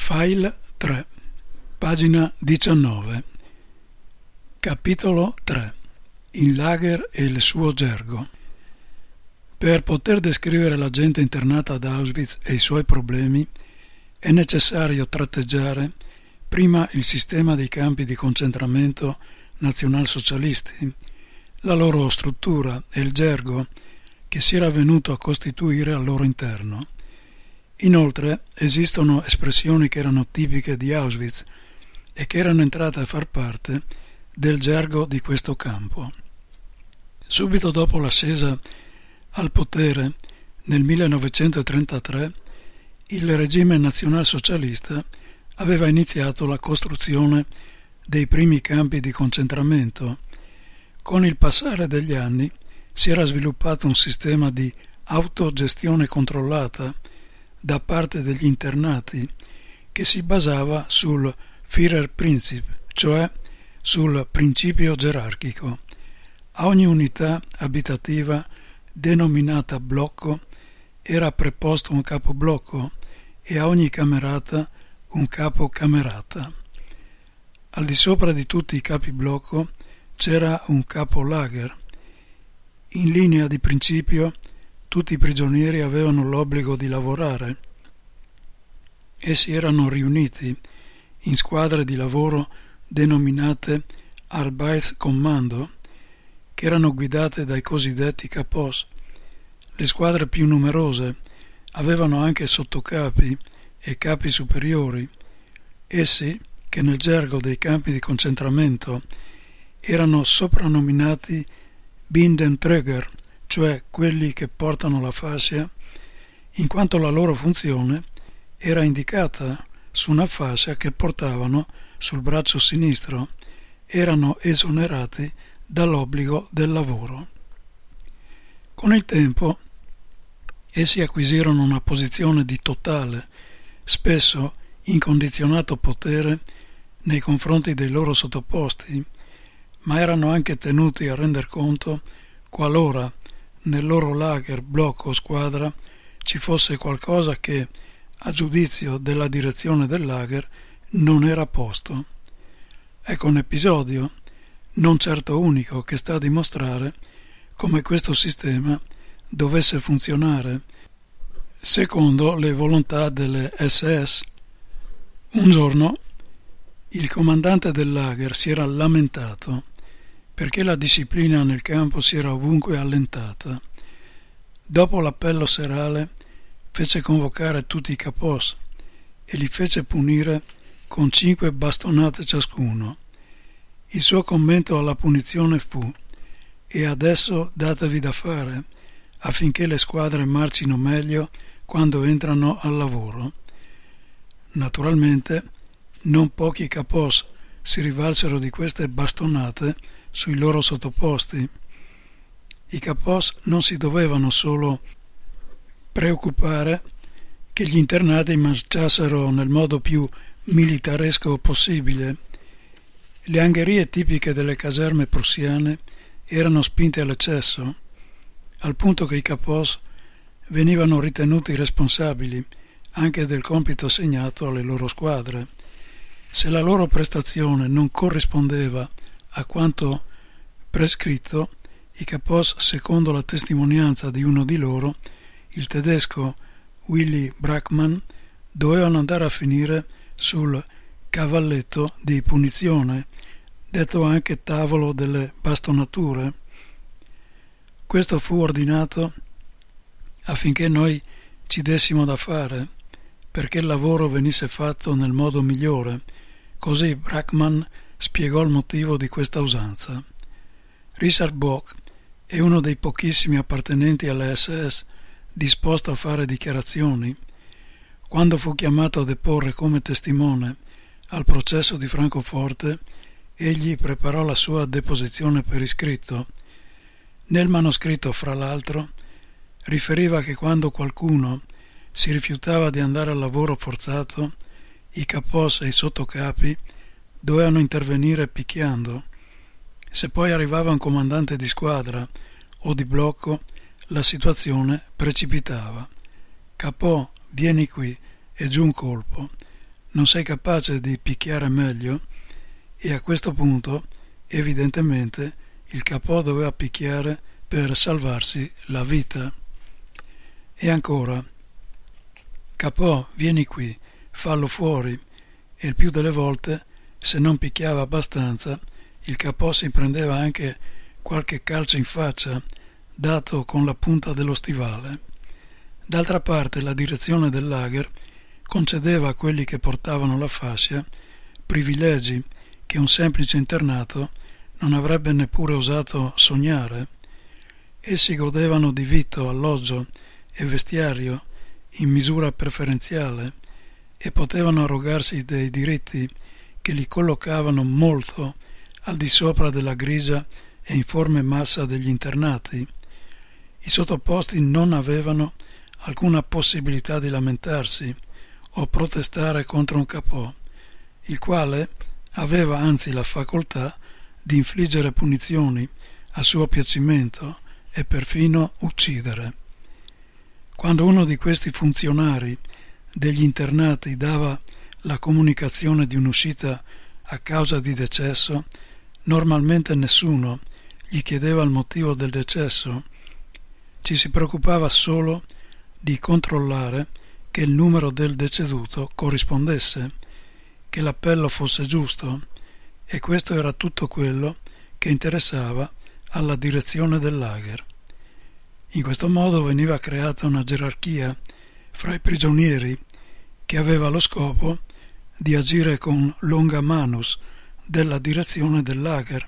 File 3, pagina 19, capitolo 3, il lager e il suo gergo. Per poter descrivere la gente internata ad Auschwitz e i suoi problemi è necessario tratteggiare prima il sistema dei campi di concentramento nazionalsocialisti, la loro struttura e il gergo che si era venuto a costituire al loro interno. Inoltre esistono espressioni che erano tipiche di Auschwitz e che erano entrate a far parte del gergo di questo campo. Subito dopo l'ascesa al potere nel 1933, il regime nazionalsocialista aveva iniziato la costruzione dei primi campi di concentramento. Con il passare degli anni si era sviluppato un sistema di autogestione controllata da parte degli internati che si basava sul Führerprinzip, cioè sul principio gerarchico. A ogni unità abitativa denominata blocco era preposto un capoblocco e a ogni camerata un capocamerata. Al di sopra di tutti i capi blocco c'era un capo lager. In linea di principio tutti i prigionieri avevano l'obbligo di lavorare. Essi erano riuniti in squadre di lavoro denominate Arbeitskommando, che erano guidate dai cosiddetti kapos. Le squadre più numerose avevano anche sottocapi e capi superiori. Essi, che nel gergo dei campi di concentramento erano soprannominati Bindenträger, cioè quelli che portano la fascia, in quanto la loro funzione era indicata su una fascia che portavano sul braccio sinistro, erano esonerati dall'obbligo del lavoro. Con il tempo essi acquisirono una posizione di totale, spesso incondizionato potere nei confronti dei loro sottoposti, ma erano anche tenuti a render conto qualora nel loro lager, blocco o squadra ci fosse qualcosa che, a giudizio della direzione del lager, non era a posto. Ecco un episodio, non certo unico, che sta a dimostrare come questo sistema dovesse funzionare secondo le volontà delle SS. Un giorno il comandante del lager si era lamentato perché la disciplina nel campo si era ovunque allentata. Dopo l'appello serale fece convocare tutti i kapos e li fece punire con 5 bastonate ciascuno. Il suo commento alla punizione fu: «E adesso datevi da fare affinché le squadre marcino meglio quando entrano al lavoro». Naturalmente non pochi kapos si rivalsero di queste bastonate sui loro sottoposti. I kapos non si dovevano solo preoccupare che gli internati marciassero nel modo più militaresco possibile. Le angherie tipiche delle caserme prussiane erano spinte all'eccesso, al punto che i kapos venivano ritenuti responsabili anche del compito assegnato alle loro squadre. Se la loro prestazione non corrispondeva a quanto prescritto, i kapos, secondo la testimonianza di uno di loro, il tedesco Willy Brackmann, dovevano andare a finire sul cavalletto di punizione, detto anche tavolo delle bastonature. Questo fu ordinato affinché noi ci dessimo da fare, perché il lavoro venisse fatto nel modo migliore. Così Brackmann spiegò il motivo di questa usanza. Richard Bock è uno dei pochissimi appartenenti alle SS disposto a fare dichiarazioni. Quando fu chiamato a deporre come testimone al processo di Francoforte, egli preparò la sua deposizione per iscritto. Nel manoscritto, fra l'altro, riferiva che quando qualcuno si rifiutava di andare al lavoro forzato, i kapos e i sottocapi dovevano intervenire picchiando. Se poi arrivava un comandante di squadra o di blocco, la situazione precipitava. «Capò, vieni qui», e giù un colpo. non sei capace di picchiare meglio, e a questo punto evidentemente il capò doveva picchiare per salvarsi la vita. E ancora: capò, vieni qui, fallo fuori. E il più delle volte, se non picchiava abbastanza, il capò si prendeva anche qualche calcio in faccia, dato con la punta dello stivale. D'altra parte la direzione del lager concedeva a quelli che portavano la fascia privilegi che un semplice internato non avrebbe neppure osato sognare. Essi godevano di vitto, alloggio e vestiario in misura preferenziale e potevano arrogarsi dei diritti che li collocavano molto al di sopra della grigia e informe massa degli internati. I sottoposti non avevano alcuna possibilità di lamentarsi o protestare contro un capò, il quale aveva anzi la facoltà di infliggere punizioni a suo piacimento e perfino uccidere. Quando uno di questi funzionari degli internati dava la comunicazione di un'uscita a causa di decesso, normalmente nessuno gli chiedeva il motivo del decesso. Ci si preoccupava solo di controllare che il numero del deceduto corrispondesse, che l'appello fosse giusto, e questo era tutto quello che interessava alla direzione del lager. In questo modo veniva creata una gerarchia fra i prigionieri che aveva lo scopo di agire con longa manus della direzione del lager,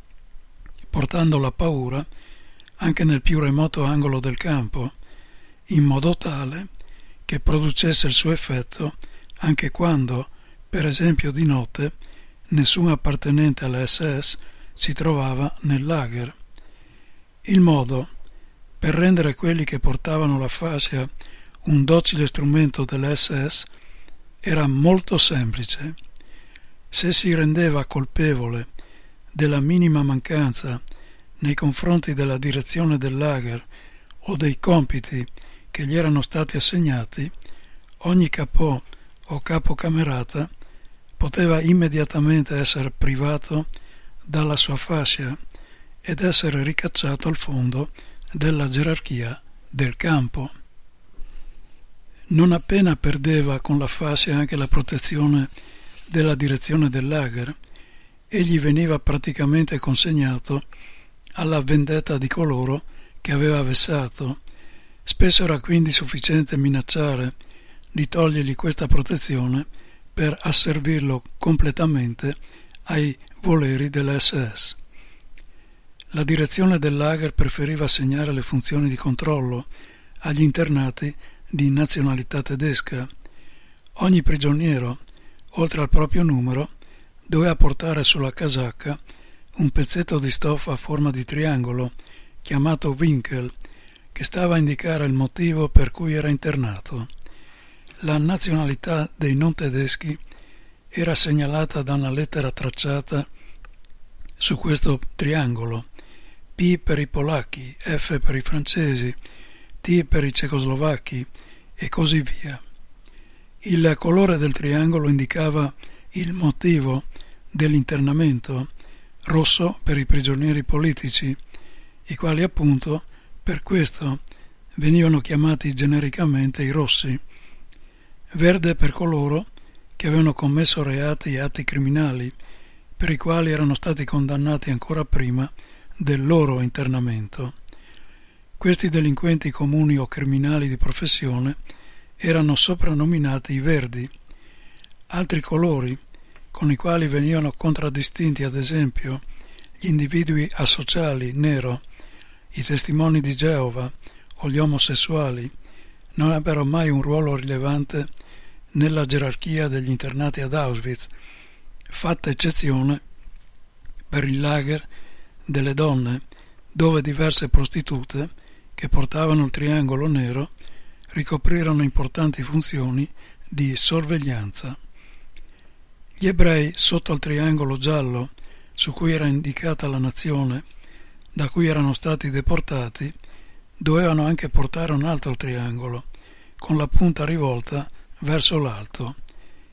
portando la paura anche nel più remoto angolo del campo, in modo tale che producesse il suo effetto anche quando, per esempio di notte, nessun appartenente alla SS si trovava nel lager. Il modo per rendere quelli che portavano la fascia un docile strumento della SS era molto semplice. Se si rendeva colpevole della minima mancanza nei confronti della direzione del lager o dei compiti che gli erano stati assegnati, ogni capò o capocamerata poteva immediatamente essere privato dalla sua fascia ed essere ricacciato al fondo della gerarchia del campo. Non appena perdeva con la fascia anche la protezione della direzione del lager, egli veniva praticamente consegnato alla vendetta di coloro che aveva vessato. Spesso era quindi sufficiente minacciare di togliergli questa protezione per asservirlo completamente ai voleri dell'SS. La direzione del lager preferiva assegnare le funzioni di controllo agli internati di nazionalità tedesca. Ogni prigioniero, oltre al proprio numero, doveva portare sulla casacca un pezzetto di stoffa a forma di triangolo, chiamato Winkel, che stava a indicare il motivo per cui era internato. La nazionalità dei non tedeschi era segnalata da una lettera tracciata su questo triangolo: P per i polacchi, F per i francesi, T per i cecoslovacchi e così via. Il colore del triangolo indicava il motivo dell'internamento: rosso per i prigionieri politici, i quali appunto per questo venivano chiamati genericamente i rossi; verde per coloro che avevano commesso reati e atti criminali per i quali erano stati condannati ancora prima del loro internamento. Questi delinquenti comuni o criminali di professione erano soprannominati i verdi. Altri colori con i quali venivano contraddistinti, ad esempio, gli individui asociali, nero, i testimoni di Geova o gli omosessuali, non ebbero mai un ruolo rilevante nella gerarchia degli internati ad Auschwitz, fatta eccezione per il lager delle donne, dove diverse prostitute che portavano il triangolo nero ricoprirono importanti funzioni di sorveglianza. Gli ebrei sotto al triangolo giallo su cui era indicata la nazione da cui erano stati deportati dovevano anche portare un altro triangolo con la punta rivolta verso l'alto.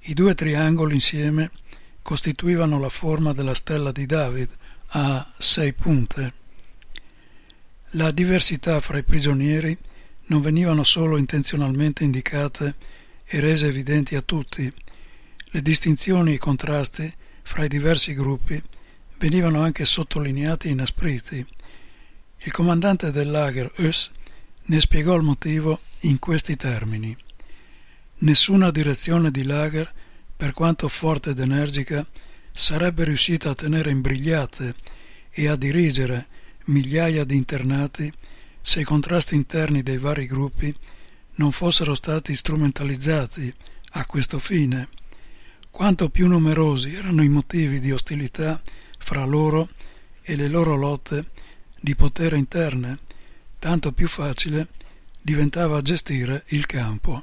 I due triangoli insieme costituivano la forma della stella di David a 6 punte. La diversità fra i prigionieri non venivano solo intenzionalmente indicate e rese evidenti a tutti. Le distinzioni e i contrasti fra i diversi gruppi venivano anche sottolineati e inaspriti. Il comandante del lager Höss ne spiegò il motivo in questi termini: nessuna direzione di lager, per quanto forte ed energica, sarebbe riuscita a tenere imbrigliate e a dirigere migliaia di internati se i contrasti interni dei vari gruppi non fossero stati strumentalizzati a questo fine. Quanto più numerosi erano i motivi di ostilità fra loro e le loro lotte di potere interne, tanto più facile diventava gestire il campo.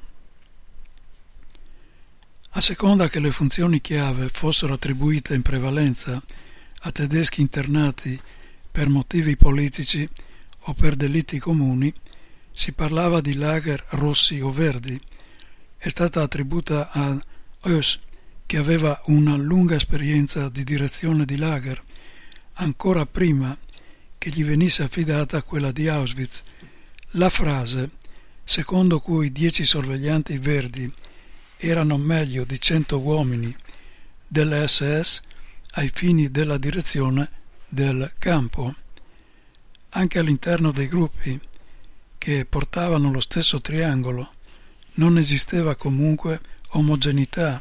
A seconda che le funzioni chiave fossero attribuite in prevalenza a tedeschi internati per motivi politici o per delitti comuni, si parlava di lager rossi o verdi. È stata attribuita a Höss, che aveva una lunga esperienza di direzione di lager, ancora prima che gli venisse affidata quella di Auschwitz, la frase secondo cui 10 sorveglianti verdi erano meglio di 100 uomini delle SS ai fini della direzione del campo. Anche all'interno dei gruppi che portavano lo stesso triangolo non esisteva comunque omogeneità.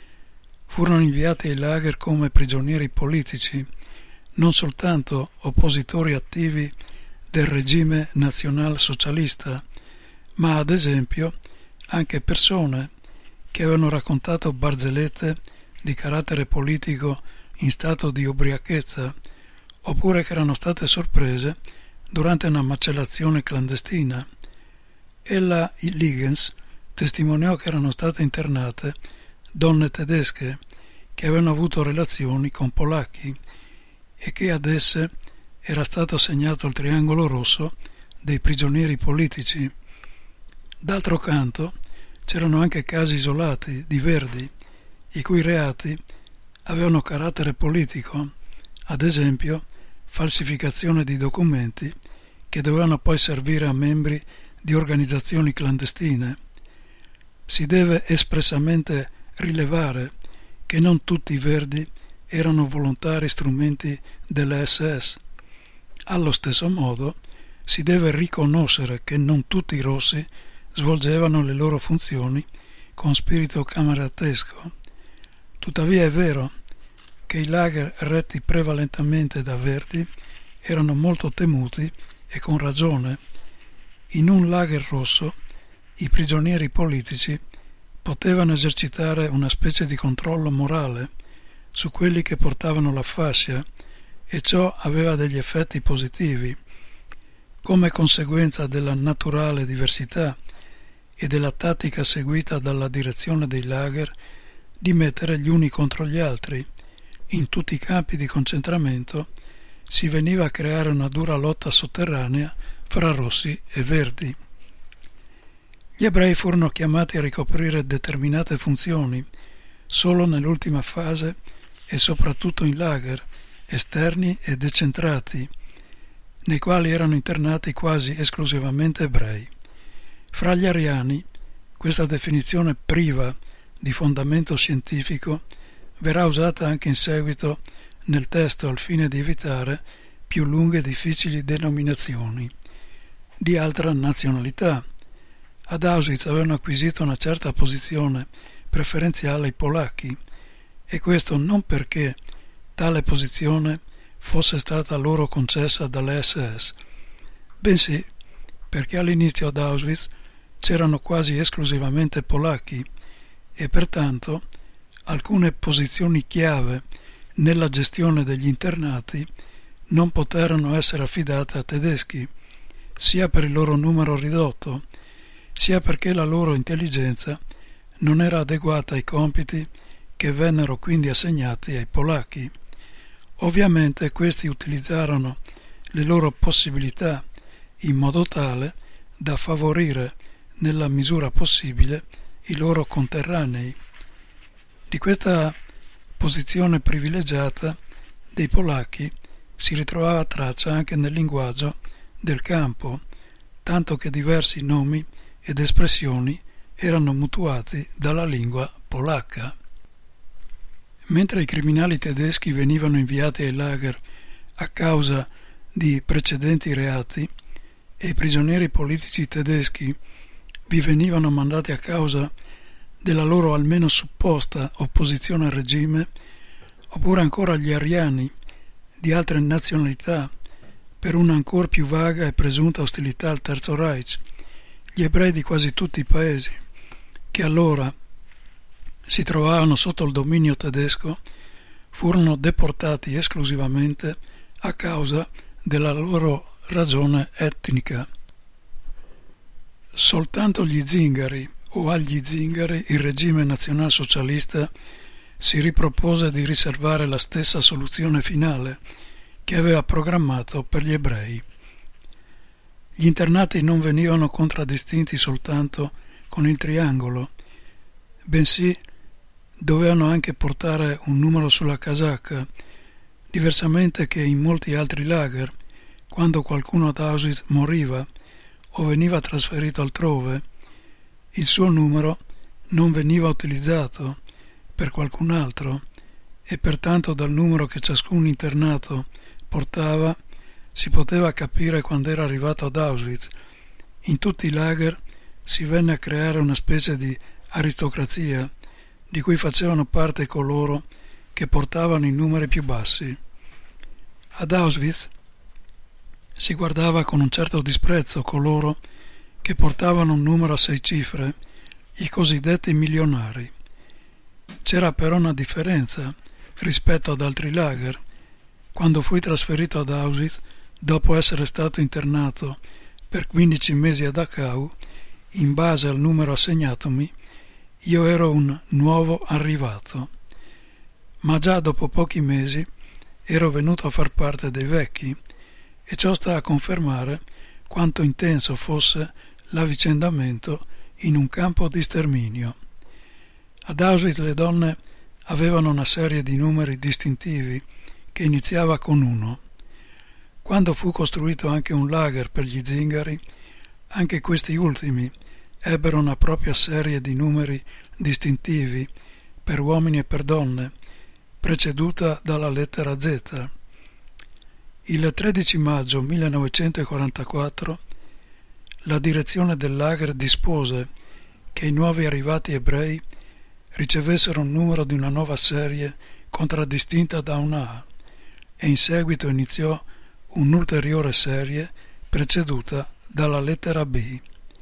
Furono inviati ai lager come prigionieri politici, non soltanto oppositori attivi del regime nazionalsocialista, ma ad esempio anche persone che avevano raccontato barzellette di carattere politico in stato di ubriachezza, oppure che erano state sorprese durante una macellazione clandestina. Ella Ligens testimoniò che erano state internate donne tedesche che avevano avuto relazioni con polacchi e che ad esse era stato assegnato il triangolo rosso dei prigionieri politici. D'altro canto c'erano anche casi isolati di verdi i cui reati avevano carattere politico, ad esempio falsificazione di documenti che dovevano poi servire a membri di organizzazioni clandestine. Si deve espressamente rilevare che non tutti i verdi erano volontari strumenti delle SS. Allo stesso modo si deve riconoscere che non tutti i rossi svolgevano le loro funzioni con spirito cameratesco. Tuttavia è vero che i lager retti prevalentemente da verdi erano molto temuti e con ragione. In un lager rosso i prigionieri politici potevano esercitare una specie di controllo morale su quelli che portavano la fascia e ciò aveva degli effetti positivi. Come conseguenza della naturale diversità e della tattica seguita dalla direzione dei lager di mettere gli uni contro gli altri, in tutti i campi di concentramento si veniva a creare una dura lotta sotterranea fra rossi e verdi. Gli ebrei furono chiamati a ricoprire determinate funzioni solo nell'ultima fase e soprattutto in lager esterni e decentrati, nei quali erano internati quasi esclusivamente ebrei. Fra gli ariani questa definizione priva di fondamento scientifico verrà usata anche in seguito nel testo al fine di evitare più lunghe e difficili denominazioni di altra nazionalità. Ad Auschwitz avevano acquisito una certa posizione preferenziale i polacchi, e questo non perché tale posizione fosse stata loro concessa dalle SS, bensì perché all'inizio ad Auschwitz c'erano quasi esclusivamente polacchi e pertanto alcune posizioni chiave nella gestione degli internati non poterono essere affidate a tedeschi, sia per il loro numero ridotto, sia perché la loro intelligenza non era adeguata ai compiti che vennero quindi assegnati ai polacchi. Ovviamente questi utilizzarono le loro possibilità in modo tale da favorire nella misura possibile i loro conterranei. Di questa posizione privilegiata dei polacchi si ritrovava traccia anche nel linguaggio del campo, tanto che diversi nomi ed espressioni erano mutuati dalla lingua polacca. Mentre i criminali tedeschi venivano inviati ai lager a causa di precedenti reati e i prigionieri politici tedeschi vi venivano mandati a causa della loro almeno supposta opposizione al regime, oppure ancora gli ariani di altre nazionalità per una ancor più vaga e presunta ostilità al Terzo Reich, gli ebrei di quasi tutti i paesi che allora si trovavano sotto il dominio tedesco furono deportati esclusivamente a causa della loro ragione etnica. Soltanto gli zingari o agli zingari il regime nazionalsocialista si ripropose di riservare la stessa soluzione finale che aveva programmato per gli ebrei. Gli internati non venivano contraddistinti soltanto con il triangolo, bensì dovevano anche portare un numero sulla casacca, diversamente che in molti altri lager, quando qualcuno ad Auschwitz moriva o veniva trasferito altrove, il suo numero non veniva utilizzato per qualcun altro e pertanto dal numero che ciascun internato portava si poteva capire quando era arrivato ad Auschwitz. In tutti i lager si venne a creare una specie di aristocrazia di cui facevano parte coloro che portavano i numeri più bassi. Ad Auschwitz si guardava con un certo disprezzo coloro che portavano un numero a 6 cifre, i cosiddetti milionari. C'era però una differenza rispetto ad altri lager. Quando fui trasferito ad Auschwitz, dopo essere stato internato per 15 mesi a Dachau, in base al numero assegnatomi, io ero un nuovo arrivato. Ma già dopo pochi mesi ero venuto a far parte dei vecchi, e ciò sta a confermare quanto intenso fosse l'avvicendamento in un campo di sterminio. Ad Auschwitz le donne avevano una serie di numeri distintivi che iniziava con 1. Quando fu costruito anche un lager per gli zingari, anche questi ultimi ebbero una propria serie di numeri distintivi per uomini e per donne, preceduta dalla lettera Z. Il 13 maggio 1944 la direzione del lager dispose che i nuovi arrivati ebrei ricevessero un numero di una nuova serie contraddistinta da un A e in seguito iniziò un'ulteriore serie preceduta dalla lettera B.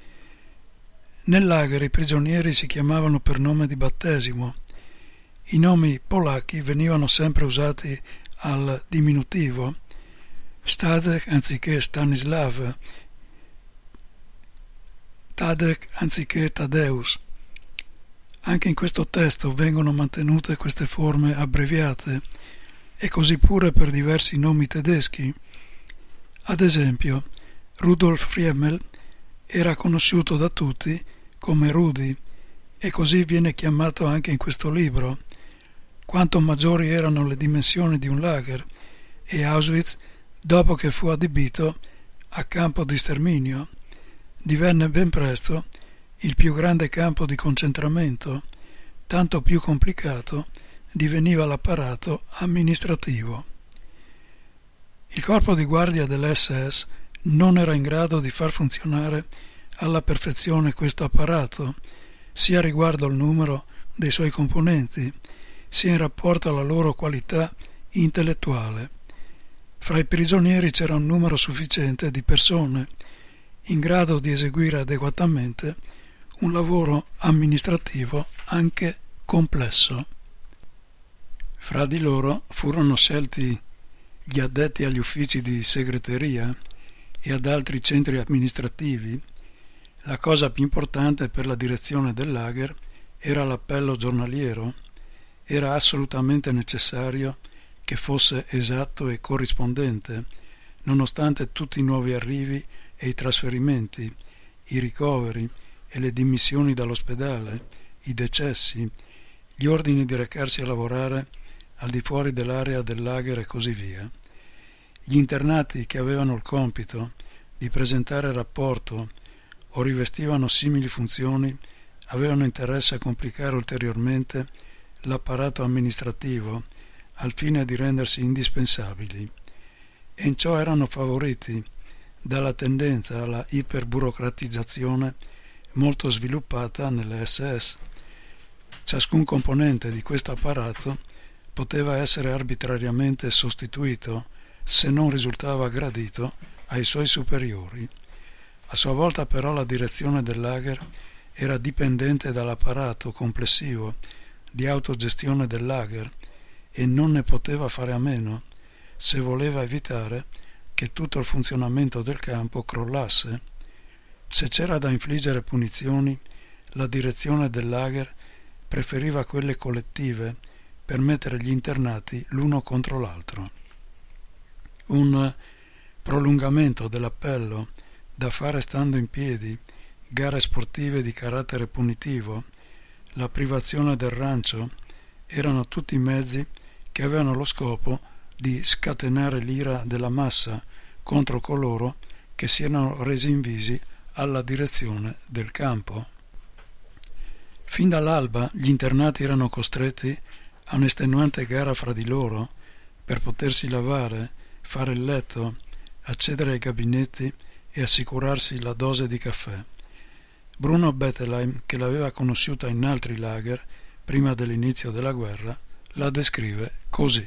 Nel lager i prigionieri si chiamavano per nome di battesimo. I nomi polacchi venivano sempre usati al diminutivo, Stadek anziché Stanislav, Tadek anziché Tadeus. Anche in questo testo vengono mantenute queste forme abbreviate e così pure per diversi nomi tedeschi. Ad esempio, Rudolf Friemel era conosciuto da tutti come Rudi e così viene chiamato anche in questo libro. Quanto maggiori erano le dimensioni di un lager e Auschwitz, dopo che fu adibito a campo di sterminio, divenne ben presto il più grande campo di concentramento, tanto più complicato diveniva l'apparato amministrativo. Il corpo di guardia dell'SS non era in grado di far funzionare alla perfezione questo apparato, sia riguardo al numero dei suoi componenti, sia in rapporto alla loro qualità intellettuale. Fra i prigionieri c'era un numero sufficiente di persone in grado di eseguire adeguatamente un lavoro amministrativo anche complesso. Fra di loro furono scelti gli addetti agli uffici di segreteria e ad altri centri amministrativi. La cosa più importante per la direzione del lager era l'appello giornaliero. Era assolutamente necessario che fosse esatto e corrispondente, nonostante tutti i nuovi arrivi e i trasferimenti, i ricoveri e le dimissioni dall'ospedale, i decessi, gli ordini di recarsi a lavorare al di fuori dell'area del lager e così via. Gli internati che avevano il compito di presentare rapporto o rivestivano simili funzioni avevano interesse a complicare ulteriormente l'apparato amministrativo al fine di rendersi indispensabili, e in ciò erano favoriti dalla tendenza alla iperburocratizzazione molto sviluppata nelle SS. Ciascun componente di questo apparato poteva essere arbitrariamente sostituito se non risultava gradito ai suoi superiori. A sua volta però la direzione del lager era dipendente dall'apparato complessivo di autogestione del lager e non ne poteva fare a meno se voleva evitare che tutto il funzionamento del campo crollasse. Se c'era da infliggere punizioni, la direzione del lager preferiva quelle collettive per mettere gli internati l'uno contro l'altro. Un prolungamento dell'appello da fare stando in piedi, gare sportive di carattere punitivo, la privazione del rancio erano tutti mezzi che avevano lo scopo di scatenare l'ira della massa contro coloro che si erano resi invisi alla direzione del campo. Fin dall'alba gli internati erano costretti a un'estenuante gara fra di loro per potersi lavare, fare il letto, accedere ai gabinetti e assicurarsi la dose di caffè. Bruno Bettelheim, che l'aveva conosciuta in altri lager prima dell'inizio della guerra, la descrive così.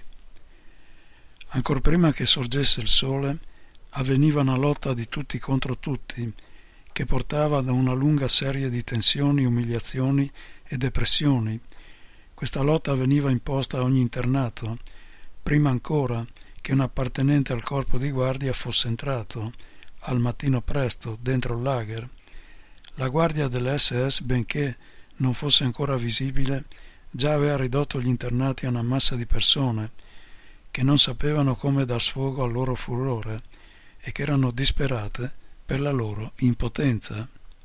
Ancor prima che sorgesse il sole avveniva una lotta di tutti contro tutti che portava da una lunga serie di tensioni, umiliazioni e depressioni. Questa lotta veniva imposta a ogni internato, prima ancora che un appartenente al corpo di guardia fosse entrato, al mattino presto, dentro il lager. La guardia delle SS, benché non fosse ancora visibile, già aveva ridotto gli internati a una massa di persone che non sapevano come dar sfogo al loro furore e che erano disperate per la loro impotenza.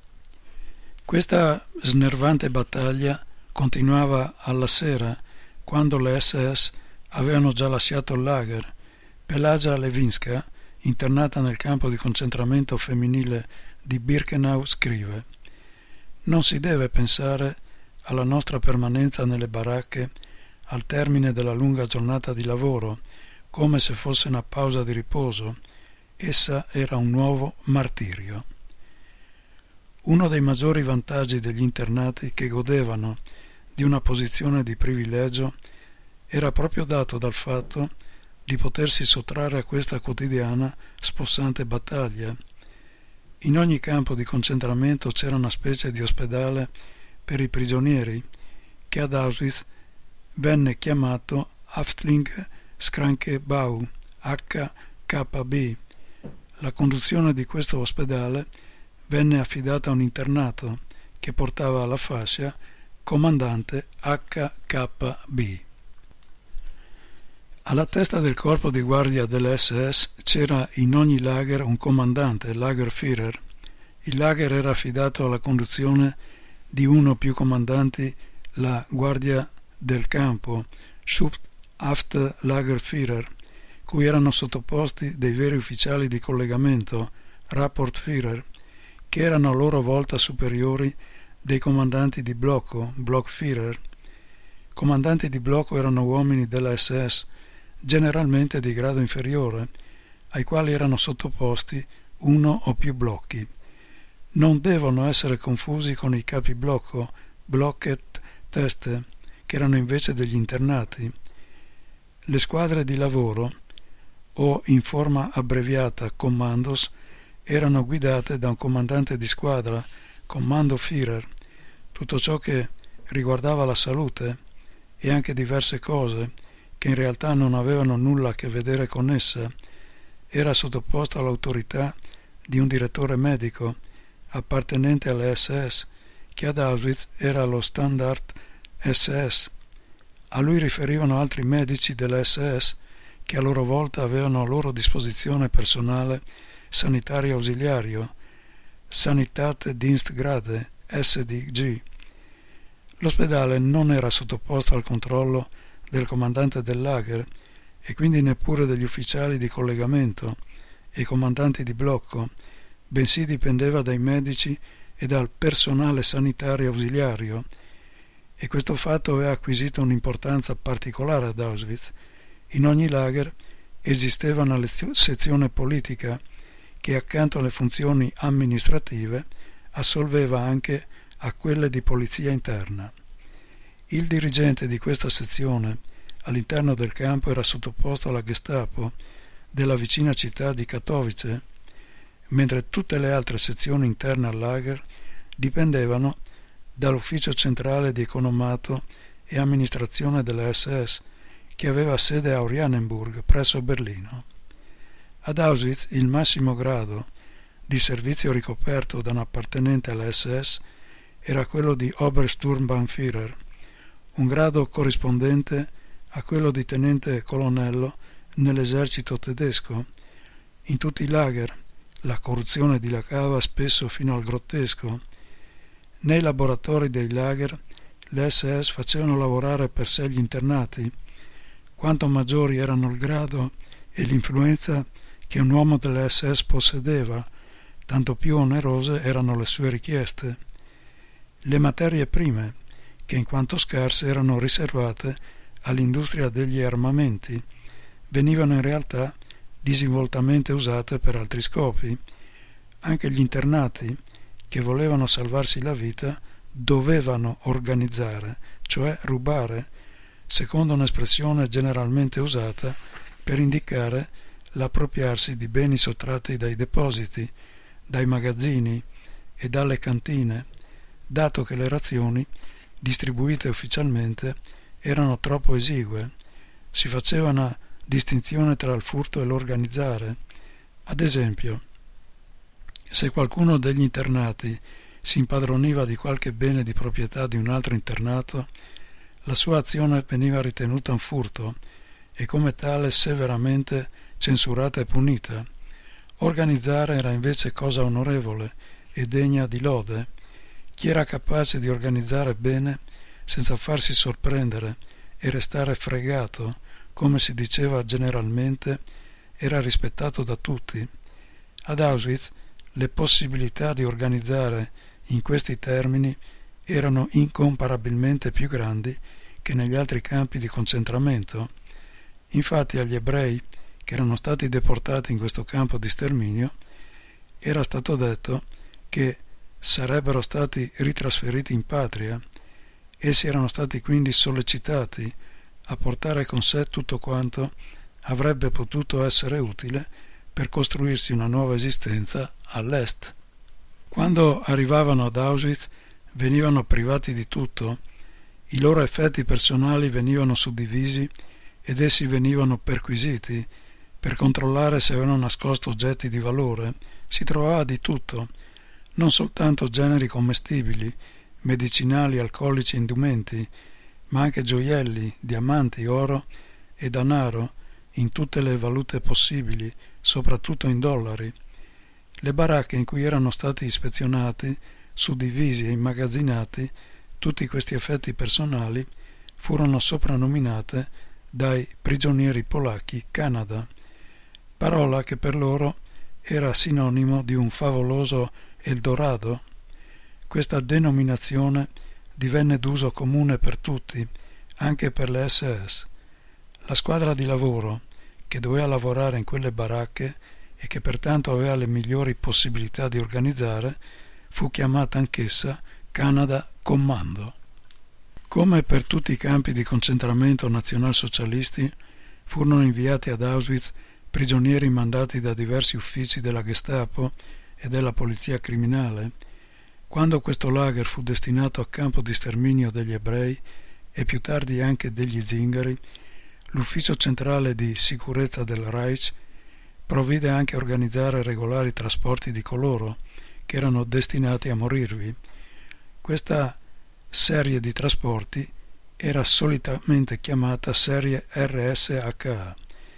Questa snervante battaglia continuava alla sera, quando le SS avevano già lasciato il lager. Pelagia Levinska, internata nel campo di concentramento femminile di Birkenau, scrive: «Non si deve pensare alla nostra permanenza nelle baracche al termine della lunga giornata di lavoro come se fosse una pausa di riposo. Essa era un nuovo martirio». Uno dei maggiori vantaggi degli internati che godevano di una posizione di privilegio era proprio dato dal fatto di potersi sottrarre a questa quotidiana spossante battaglia. In ogni campo di concentramento c'era una specie di ospedale per i prigionieri che ad Auschwitz venne chiamato Häftlingskrankenbau, HKB. La conduzione di questo ospedale venne affidata a un internato che portava alla fascia comandante HKB. Alla testa del corpo di guardia delle SS c'era in ogni lager un comandante, Lagerführer. Il lager era affidato alla conduzione di uno o più comandanti, la guardia del campo, Hauptlagerführer, cui erano sottoposti dei veri ufficiali di collegamento, Rapportführer, che erano a loro volta superiori dei comandanti di blocco, Blockführer. Comandanti di blocco erano uomini della SS, generalmente di grado inferiore, ai quali erano sottoposti uno o più blocchi. Non devono essere confusi con i capi blocco, Blocket Teste, che erano invece degli internati. Le squadre di lavoro, o in forma abbreviata Commandos, erano guidate da un comandante di squadra, Kommandoführer. Tutto ciò che riguardava la salute e anche diverse cose che in realtà non avevano nulla a che vedere con essa era sottoposto all'autorità di un direttore medico appartenente alle SS, che ad Auschwitz era lo Standard SS. A lui riferivano altri medici delle SS che a loro volta avevano a loro disposizione personale sanitario ausiliario, Sanitätsdienstgrade, SDG. L'ospedale non era sottoposto al controllo del comandante del lager e quindi neppure degli ufficiali di collegamento e comandanti di blocco, bensì dipendeva dai medici e dal personale sanitario ausiliario, e questo fatto aveva acquisito un'importanza particolare ad Auschwitz. In ogni lager esisteva una sezione politica che, accanto alle funzioni amministrative, assolveva anche a quelle di polizia interna. Il dirigente di questa sezione all'interno del campo era sottoposto alla Gestapo della vicina città di Katowice, mentre tutte le altre sezioni interne al lager dipendevano dall'ufficio centrale di economato e amministrazione della SS, che aveva sede a Oranienburg, presso Berlino. Ad Auschwitz il massimo grado di servizio ricoperto da un appartenente alla SS era quello di Obersturmbannführer, un grado corrispondente a quello di tenente colonnello nell'esercito tedesco. In tutti i lager la corruzione dilagava spesso fino al grottesco. Nei laboratori dei lager le SS facevano lavorare per sé gli internati. Quanto maggiori erano il grado e l'influenza che un uomo delle SS possedeva, tanto più onerose erano le sue richieste. Le materie prime, che in quanto scarse erano riservate all'industria degli armamenti, venivano in realtà disinvoltamente usate per altri scopi. Anche gli internati, che volevano salvarsi la vita, dovevano organizzare, cioè rubare, secondo un'espressione generalmente usata per indicare l'appropriarsi di beni sottratti dai depositi, dai magazzini e dalle cantine, dato che le razioni, distribuite ufficialmente, erano troppo esigue. Si faceva una distinzione tra il furto e l'organizzare. Ad esempio, se qualcuno degli internati si impadroniva di qualche bene di proprietà di un altro internato, la sua azione veniva ritenuta un furto e come tale severamente censurata e punita. Organizzare era invece cosa onorevole e degna di lode. Chi era capace di organizzare bene senza farsi sorprendere e restare fregato, come si diceva generalmente, era rispettato da tutti. Ad Auschwitz le possibilità di organizzare in questi termini erano incomparabilmente più grandi che negli altri campi di concentramento. Infatti agli ebrei che erano stati deportati in questo campo di sterminio era stato detto che sarebbero stati ritrasferiti in patria. Essi erano stati quindi sollecitati a portare con sé tutto quanto avrebbe potuto essere utile per costruirsi una nuova esistenza all'est. Quando arrivavano ad Auschwitz venivano privati di tutto, i loro effetti personali venivano suddivisi ed essi venivano perquisiti per controllare se avevano nascosto oggetti di valore. Si trovava di tutto, non soltanto generi commestibili, medicinali, alcolici e indumenti, ma anche gioielli, diamanti, oro e denaro in tutte le valute possibili, soprattutto in dollari. Le baracche in cui erano stati ispezionati, suddivisi e immagazzinati tutti questi effetti personali furono soprannominate dai prigionieri polacchi Canada, parola che per loro era sinonimo di un favoloso Eldorado. Questa denominazione divenne d'uso comune per tutti, anche per le SS. La squadra di lavoro, che doveva lavorare in quelle baracche e che pertanto aveva le migliori possibilità di organizzare, fu chiamata anch'essa Canada Commando. Come per tutti i campi di concentramento nazionalsocialisti, furono inviati ad Auschwitz prigionieri mandati da diversi uffici della Gestapo e della polizia criminale. Quando questo lager fu destinato a campo di sterminio degli ebrei e più tardi anche degli zingari, l'ufficio centrale di sicurezza del Reich provvide anche a organizzare regolari trasporti di coloro che erano destinati a morirvi. Questa serie di trasporti era solitamente chiamata serie RSHA.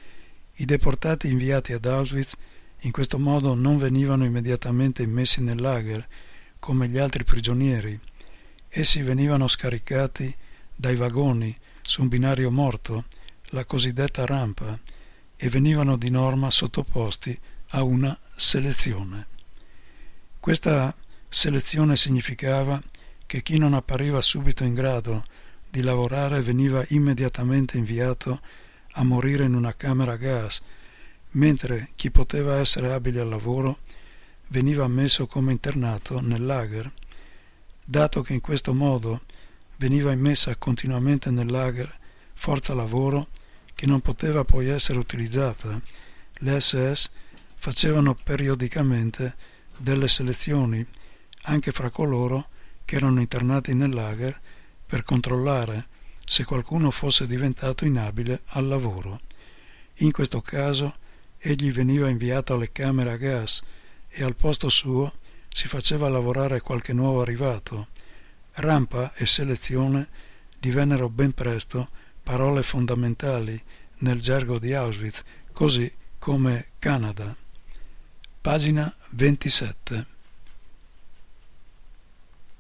I deportati inviati ad Auschwitz in questo modo non venivano immediatamente immessi nel lager come gli altri prigionieri. Essi venivano scaricati dai vagoni su un binario morto, la cosiddetta rampa, e venivano di norma sottoposti a una selezione. Questa selezione significava che chi non appariva subito in grado di lavorare veniva immediatamente inviato a morire in una camera a gas, mentre chi poteva essere abile al lavoro veniva ammesso come internato nel lager. Dato che in questo modo veniva immessa continuamente nel lager forza lavoro che non poteva poi essere utilizzata, le SS facevano periodicamente delle selezioni anche fra coloro che erano internati nel lager per controllare se qualcuno fosse diventato inabile al lavoro. In questo caso egli veniva inviato alle camere a gas e al posto suo si faceva lavorare qualche nuovo arrivato. Rampa e selezione divennero ben presto parole fondamentali nel gergo di Auschwitz, così come Canada. Pagina 27.